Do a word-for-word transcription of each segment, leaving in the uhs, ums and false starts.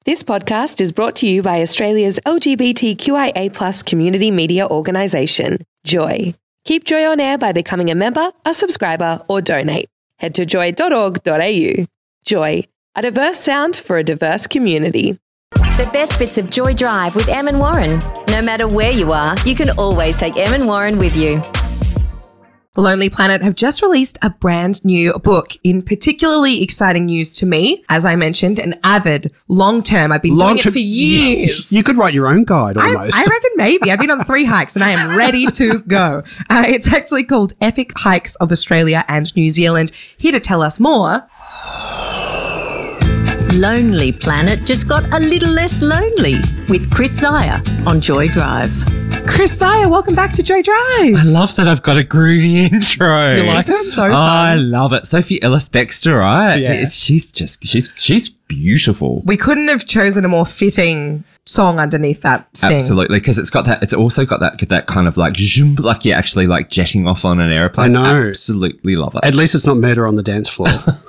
This podcast is brought to you by Australia's L G B T Q I A plus community media organisation, Joy. Keep Joy on air by becoming a member, a subscriber, or donate. Head to joy dot org dot a u. Joy, a diverse sound for a diverse community. The best bits of Joy Drive with Em and Warren. No matter where you are, you can always take Em and Warren with you. Lonely Planet have just released a brand new book. In particularly exciting news to me, as I mentioned, an avid, long-term, I've been long doing it for years. You could write your own guide almost. I, I reckon maybe. I've been on three hikes and I am ready to go. Uh, it's actually called Epic Hikes of Australia and New Zealand. Here to tell us more. Lonely Planet just got a little less lonely with Chris Zaya on Joy Drive. Chris Zaya, welcome back to Joy Drive. I love that I've got a groovy intro. Do you like it? So fun. Oh, I love it. Sophie Ellis-Bextor, right? Yeah. It's, she's just, she's, she's beautiful. We couldn't have chosen a more fitting song underneath that sting. Absolutely, because it's got that, it's also got that, that kind of like, zoom, like you're actually like jetting off on an airplane. I know. Absolutely love it. At least it's not murder on the dance floor.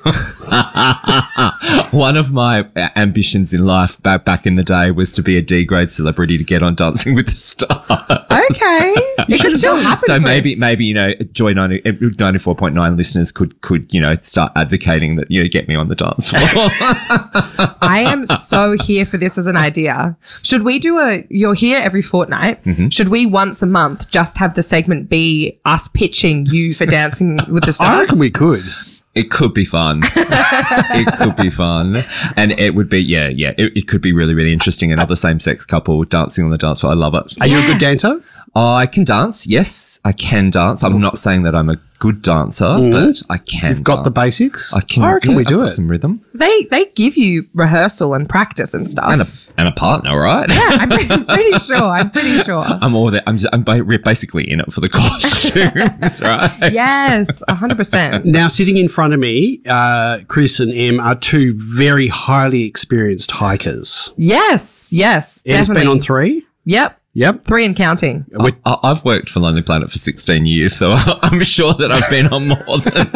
One of my ambitions in life back, back in the day was to be a D-grade celebrity to get on Dancing with the Stars. Okay. It could still happen. So Chris. maybe, maybe, you know, Joy ninety, ninety-four point nine listeners could, could, you know, start advocating that, you know, get me on the dance floor. I am so here for this as an idea. Should we do a, you're here every fortnight. Mm-hmm. Should we once a month just have the segment be us pitching you for Dancing with the Stars? I reckon we could. It could be fun. It could be fun. And it would be, yeah, yeah. It, it could be really, really interesting. Another same-sex couple dancing on the dance floor. I love it. Are yes. you a good dancer? Oh, I can dance. Yes, I can dance. I'm not saying that I'm a good dancer, mm. but I can You've got dance. the basics? I can. I reckon yeah, we do I've it. got some rhythm. They they give you rehearsal and practice and stuff. And a, and a partner, right? Yeah, I'm pretty, pretty sure. I'm pretty sure. I'm all there. I'm, I'm basically in it for the costumes, right? Yes, one hundred percent. Now, sitting in front of me, uh, Chris and Em are two very highly experienced hikers. Yes, yes, Em's definitely. been on three? Yep. Yep. Three and counting. I, I, I've worked for Lonely Planet for sixteen years, so I'm sure that I've been on more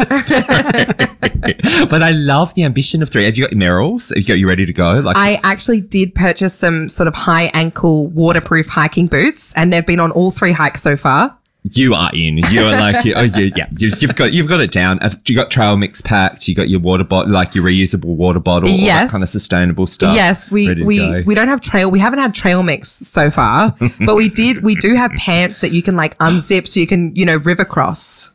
than But I love the ambition of three. Have you got your Merrills? Have you got you ready to go? Like I actually did purchase some sort of high ankle waterproof hiking boots, and they've been on all three hikes so far. You are in. You are like, you, oh yeah, yeah. You, you've got, you've got it down. Have you got trail mix packed? You got your water bottle, like your reusable water bottle, yes. all that kind of sustainable stuff. Yes, we we we don't have trail. We haven't had trail mix so far, but we did. We do have pants that you can like unzip, so you can you know river cross.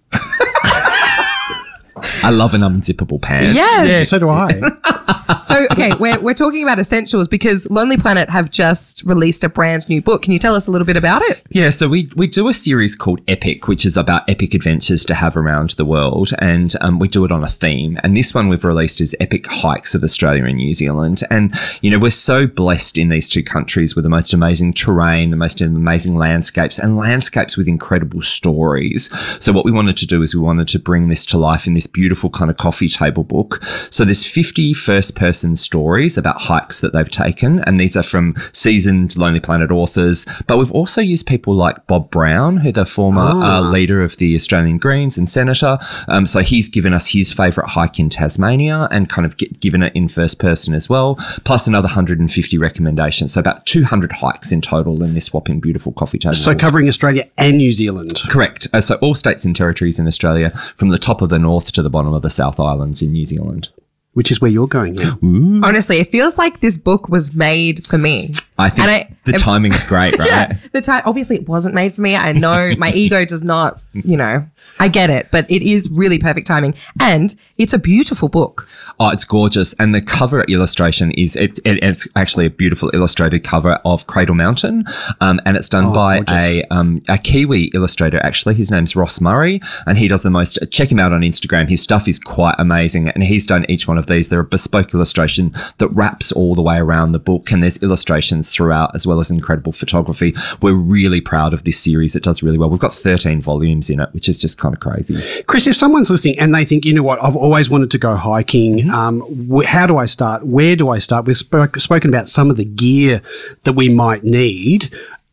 I love an unzippable pant. Yes. Yeah, so do I. So, okay, we're we're talking about essentials because Lonely Planet have just released a brand new book. Can you tell us a little bit about it? Yeah, so we we do a series called Epic, which is about epic adventures to have around the world, and um, we do it on a theme. And this one we've released is Epic Hikes of Australia and New Zealand. And, you know, we're so blessed in these two countries with the most amazing terrain, the most amazing landscapes, and landscapes with incredible stories. So what we wanted to do is we wanted to bring this to life in this beautiful kind of coffee table book. So there's fifty first-person stories about hikes that they've taken, and these are from seasoned Lonely Planet authors. But we've also used people like Bob Brown, who the former oh. uh, leader of the Australian Greens and senator. Um, so he's given us his favourite hike in Tasmania and kind of get, given it in first person as well, plus another one hundred fifty recommendations. So about two hundred hikes in total in this whopping beautiful coffee table. So covering Australia and New Zealand. Correct. Uh, so all states and territories in Australia, from the top of the north to the bottom of the South Islands in New Zealand. Which is where you're going now. Ooh. Honestly, it feels like this book was made for me. I think and I, the timing's great, right? Yeah, the time. Obviously, it wasn't made for me. I know my ego does not, you know, I get it, but it is really perfect timing. And it's a beautiful book. Oh, it's gorgeous. And the cover illustration is, it, it, it's actually a beautiful illustrated cover of Cradle Mountain. Um, and it's done oh, by gorgeous. a um, a Kiwi illustrator, actually. His name's Ross Murray, and he does the most, check him out on Instagram. His stuff is quite amazing. And he's done each one of these. They're a bespoke illustration that wraps all the way around the book. And there's illustrations throughout, as well as incredible photography. We're really proud of this series. It does really well. We've got thirteen volumes in it, which is just kind of crazy. Chris, if someone's listening and they think, you know what, I've always wanted to go hiking, mm-hmm. um, wh- how do I start? Where do I start? We've spoke, spoken about some of the gear that we might need.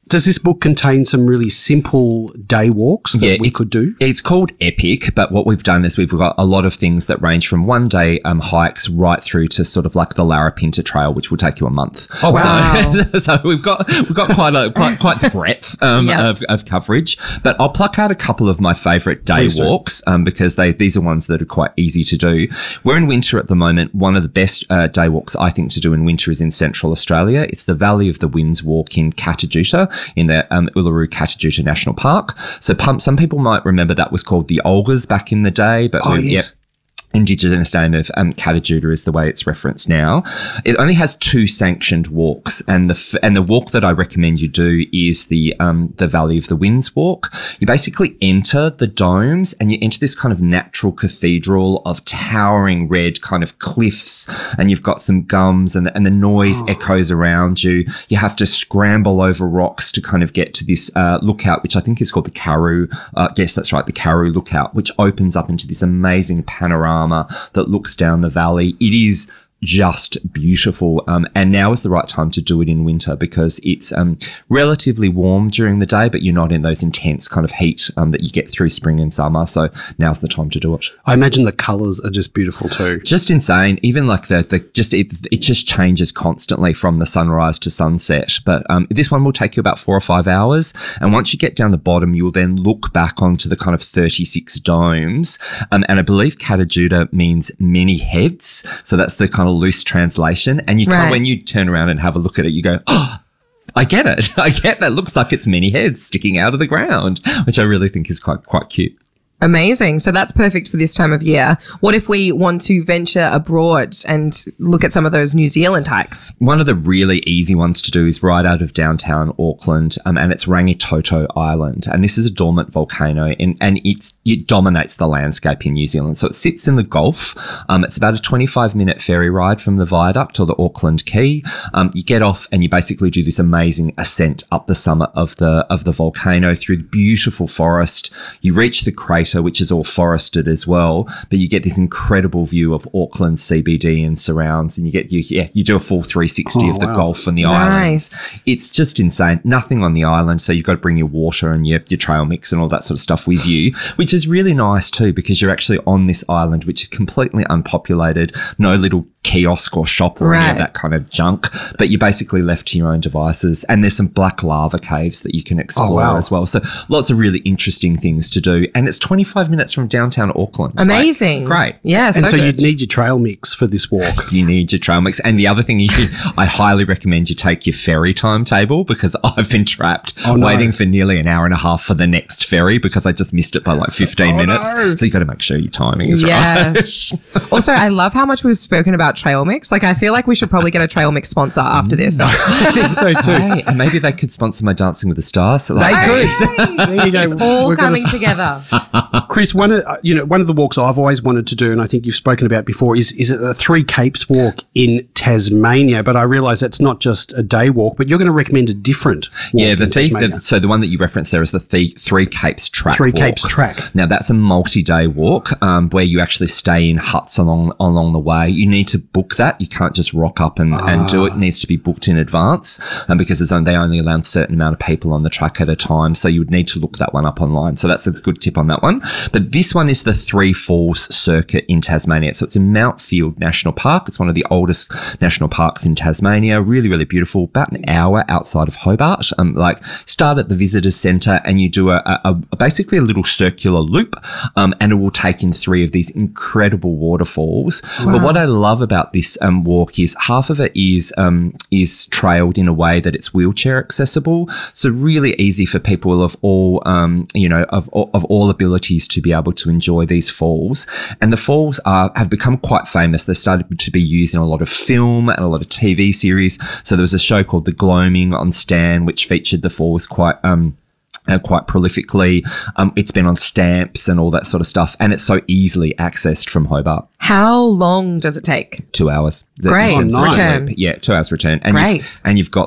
Does this book contain some really simple day walks that Yeah, we it's- could do? It's called Epic, but what we've done is we've got a lot of things that range from one day um, hikes right through to sort of like the Larapinta Trail, which will take you a month. Oh, wow. So, so we've got we've got quite a quite quite the breadth um, Yeah. of, of coverage. But I'll pluck out a couple of my favourite day Please do. walks um, because they these are ones that are quite easy to do. We're in winter at the moment. One of the best uh, day walks I think to do in winter is in Central Australia. It's the Valley of the Winds walk in Catajuta in the um, Uluru Catajuta National Park. So pump, some people might remember that was called the Olgas back in the day, but Oh, we, yes. yeah, Indigenous name of um, Catajuta is the way it's referenced now. It only has two sanctioned walks, and the f- and the walk that I recommend you do is the um, the Valley of the Winds walk. You basically enter the domes, and you enter this kind of natural cathedral of towering red kind of cliffs, and you've got some gums, and and the noise echoes around you. You have to scramble over rocks to kind of get to this uh, lookout, which I think is called the Karoo. Uh, yes, that's right, the Karoo lookout, which opens up into this amazing panorama that looks down the valley. It is just beautiful. Um, and now is the right time to do it in winter because it's um, relatively warm during the day, but you're not in those intense kind of heat um, that you get through spring and summer. So now's the time to do it. I imagine the colours are just beautiful too. Just insane. Even like the, the just, it, it just changes constantly from the sunrise to sunset. But um, this one will take you about four or five hours. And once you get down the bottom, you'll then look back onto the kind of thirty-six domes. Um, and I believe Catajuta means many heads. So that's the kind of loose translation. And you Right. can, when you turn around and have a look at it, you go, oh, I get it. I get that. Looks like it's many heads sticking out of the ground, which I really think is quite, quite cute. Amazing. So that's perfect for this time of year. What if we want to venture abroad and look at some of those New Zealand hikes? One of the really easy ones to do is right out of downtown Auckland, um, and it's Rangitoto Island. And this is a dormant volcano, and, and it's, it dominates the landscape in New Zealand. So it sits in the Gulf. Um, it's about a twenty-five minute ferry ride from the viaduct or the Auckland Quay. Um, you get off and you basically do this amazing ascent up the summit of the of the volcano through the beautiful forest. You reach the crater, which is all forested as well, but you get this incredible view of Auckland C B D and surrounds, and you get you yeah you do a full three sixty Oh, of the wow. Gulf and the Nice. islands. It's just insane. Nothing on the island, so you've got to bring your water and your, your trail mix and all that sort of stuff with you, which is really nice too because you're actually on this island which is completely unpopulated, no little kiosk or shop or any Right. of that kind of junk, but you're basically left to your own devices. And there's some black lava caves that you can explore wow. as well. So lots of really interesting things to do. And it's twenty-five minutes from downtown Auckland. Like, Amazing. great. Yeah, so, And so good. you'd need your trail mix for this walk. You need your trail mix. And the other thing, you, I highly recommend you take your ferry timetable because I've been trapped Oh, no. waiting for nearly an hour and a half for the next ferry because I just missed it by like fifteen Oh, minutes. no. So you got to make sure your timing is right. Yes. Also, I love how much we've spoken about Trail Mix. Like, I feel like we should probably get a Trail Mix sponsor after this. I think so too. Hey, and maybe they could sponsor my Dancing with the Stars. So like, They could. There you go. It's all We're gonna coming s- together. Chris, one of uh, you know one of the walks I've always wanted to do, and I think you've spoken about before, is is it the Three Capes walk in Tasmania? But I realise that's not just a day walk, but you're going to recommend a different walk Yeah, the, in the, Tasmania. the so the one that you referenced there is the, the Three Capes track. Three walk. Capes track. Now that's a multi-day walk um, where you actually stay in huts along along the way. You need to book that. You can't just rock up and, and do it. It needs to be booked in advance, um, because there's only, they only allow a certain amount of people on the track at a time. So you would need to look that one up online. So that's a good tip on that one. But this one is the Three Falls Circuit in Tasmania. So it's in Mount Field National Park. It's one of the oldest national parks in Tasmania. Really, really beautiful. About an hour outside of Hobart. Um, like start at the visitors centre and you do a, a, a basically a little circular loop, um, and it will take in three of these incredible waterfalls. But what I love about this um, walk is half of it is um, is trailed in a way that it's wheelchair accessible. So really easy for people of all um, you know of of all abilities to be able to enjoy these falls. And the falls are have become quite famous. They started to be used in a lot of film and a lot of T V series. So there was a show called The Gloaming on Stan, which featured the falls quite um Uh, quite prolifically. Um, it's been on stamps and all that sort of stuff, and it's so easily accessed from Hobart. How long does it take? Two hours. Great. In terms of Oh, nice. return. Return. Yeah, two hours return. And Great. You've, and you've got like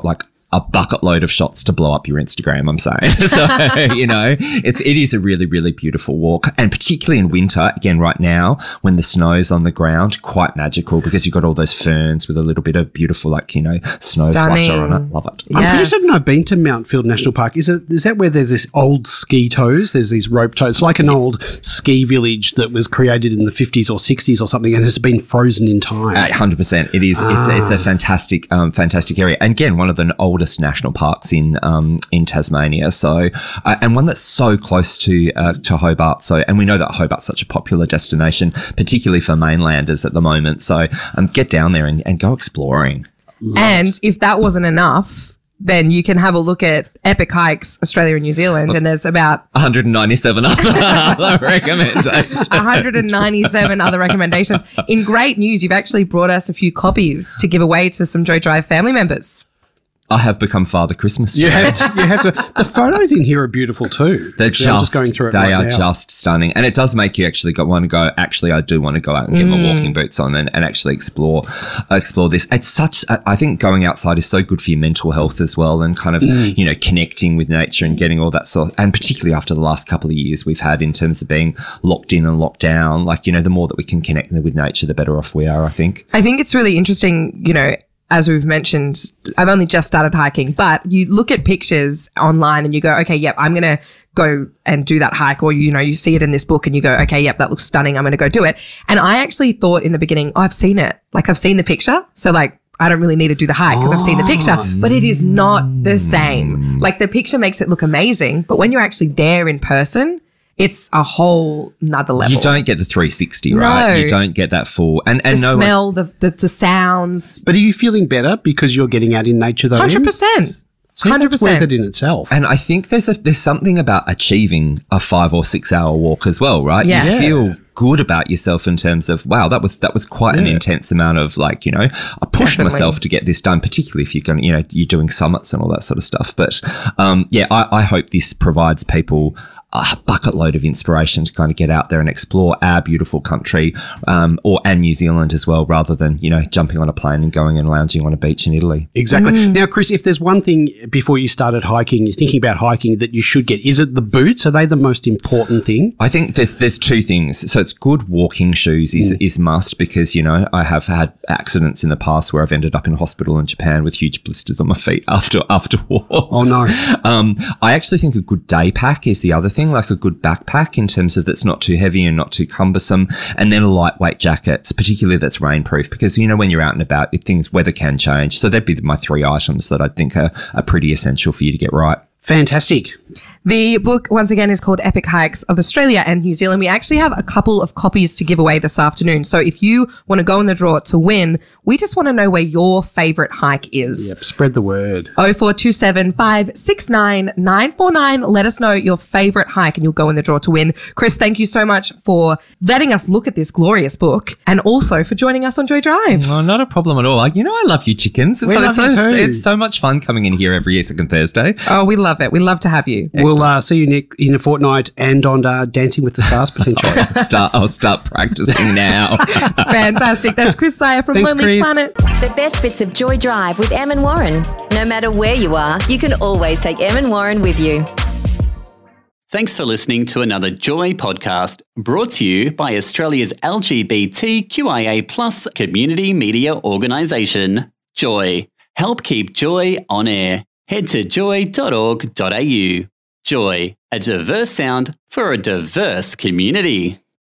a bucket load of shots to blow up your Instagram, I'm saying. So, you know, it's, it is a really, really beautiful walk. And particularly in winter, again, right now, when the snow's on the ground, quite magical because you've got all those ferns with a little bit of beautiful, like, you know, snow Stunning. flutter on it. Love it. I'm pretty Yes. certain I've been to Mountfield National Park. Is it? Is that where there's this old ski toes? There's these rope toes. It's like an old ski village that was created in the fifties or sixties or something and has been frozen in time. one hundred percent. It is. It's, it's a fantastic, um, fantastic area. And again, one of the oldest national parks in um, in Tasmania. So, uh, and one that's so close to uh, to Hobart. So, and we know that Hobart's such a popular destination, particularly for mainlanders at the moment. So, um, get down there and, and go exploring. And if that wasn't enough, then you can have a look at Epic Hikes Australia and New Zealand, and there's about one hundred ninety-seven other, other recommendations. one hundred ninety-seven other recommendations. In great news, you've actually brought us a few copies to give away to some Joy Drive family members. I have become Father Christmas. You have, to, you have to. The photos in here are beautiful too. They're Actually, I'm just, going through it they right are now. just stunning. And it does make you actually go, want to go, actually, I do want to go out and get my walking boots on and, and actually explore explore this. It's such, I think going outside is so good for your mental health as well and kind of, Mm. you know, connecting with nature and getting all that sort. And particularly after the last couple of years we've had in terms of being locked in and locked down, like, you know, the more that we can connect with nature, the better off we are, I think. I think it's really interesting, you know, as we've mentioned, I've only just started hiking, but you look at pictures online and you go, okay, yep, I'm going to go and do that hike. Or, you know, you see it in this book and you go, okay, yep, that looks stunning. I'm going to go do it. And I actually thought in the beginning, oh, I've seen it. Like I've seen the picture. So like, I don't really need to do the hike because I've seen the picture, but it is not the same. Like the picture makes it look amazing, but when you're actually there in person, it's a whole nother level. You don't get the three sixty, right? No. You don't get that full. And, the and no one, smell, the, the the sounds, But are you feeling better because you're getting out in nature though? one hundred percent. See, one hundred that's worth percent. it in itself. And I think there's a there's something about achieving a five or six hour walk as well, right? Yes. You Yes. feel good about yourself in terms of, wow, that was that was quite an intense amount of, like, you know, I pushed Definitely. myself to get this done, particularly if you're going, you know, you're doing summits and all that sort of stuff. But um, yeah, I, I hope this provides people a bucket load of inspiration to kind of get out there and explore our beautiful country, um, or and New Zealand as well, rather than, you know, jumping on a plane and going and lounging on a beach in Italy. Exactly. Mm. Now, Chris, if there's one thing before you started hiking, you're thinking about hiking that you should get, is it the boots? Are they the most important thing? I think there's there's two things. So it's good walking shoes is is must, because, you know, I have had accidents in the past where I've ended up in hospital in Japan with huge blisters on my feet after after walks. Oh, no. Um, I actually think a good day pack is the other thing, like a good backpack in terms of that's not too heavy and not too cumbersome, and then a lightweight jacket, particularly that's rainproof, because, you know, when you're out and about, if things weather can change. So that'd be my three items that I think are, are pretty essential for you to get right. Fantastic. The book, once again, is called Epic Hikes of Australia and New Zealand. We actually have a couple of copies to give away this afternoon. So if you want to go in the draw to win, we just want to know where your favourite hike is. Yep, spread the word. oh four two seven, five six nine, nine four nine. Let us know your favourite hike and you'll go in the draw to win. Chris, thank you so much for letting us look at this glorious book and also for joining us on Joy Drive. Oh, not a problem at all. Like, you know, I love you chickens. It's, We like- love it's you so, too. it's so much fun coming in here every second Thursday. Oh, we love it. We love to have you. We'll uh, see you, Nick, in a fortnight and on uh, Dancing with the Stars, potentially. start, I'll start practicing now. Fantastic. That's Chris Sire from Thanks, Lonely Chris. Planet. The best bits of Joy Drive with Em and Warren. No matter where you are, you can always take Em and Warren with you. Thanks for listening to another Joy podcast brought to you by Australia's L G B T Q I A plus community media organisation, Joy. Help keep Joy on air. Head to joy dot org dot a u. Joy, a diverse sound for a diverse community.